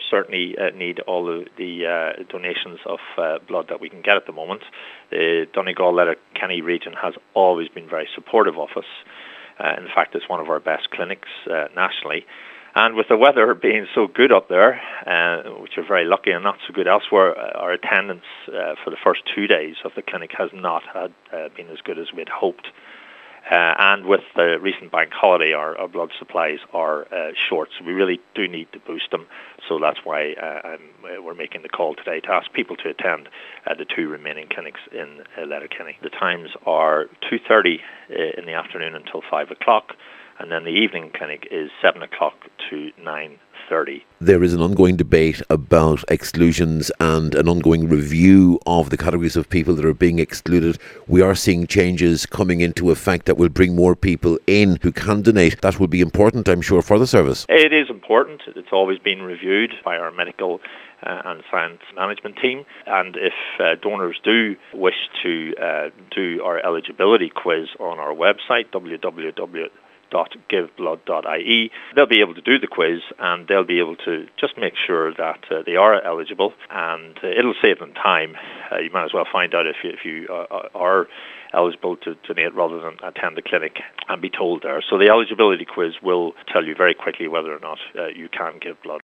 certainly need all of the donations of blood that we can get at the moment. The Donegal, Letterkenny region has always been very supportive of us. In fact, it's one of our best clinics nationally. And with the weather being so good up there, which are very lucky and not so good elsewhere, our attendance for the first 2 days of the clinic has not been as good as we'd hoped. And with the recent bank holiday, our blood supplies are short, so we really do need to boost them. So that's why we're making the call today to ask people to attend the 2 remaining clinics in Letterkenny. The times are 2:30 in the afternoon until 5 o'clock, and then the evening clinic is 7 o'clock to 9:30. There is an ongoing debate about exclusions and an ongoing review of the categories of people that are being excluded. We are seeing changes coming into effect that will bring more people in who can donate. That will be important, I'm sure, for the service. It is important. It's always been reviewed by our medical and science management team. And if donors do wish to do our eligibility quiz on our website, www.giveblood.ie, they'll be able to do the quiz, and they'll be able to just make sure that they are eligible, and it'll save them time. You might as well find out if you are eligible to donate rather than attend the clinic and be told there. So the eligibility quiz will tell you very quickly whether or not you can give blood.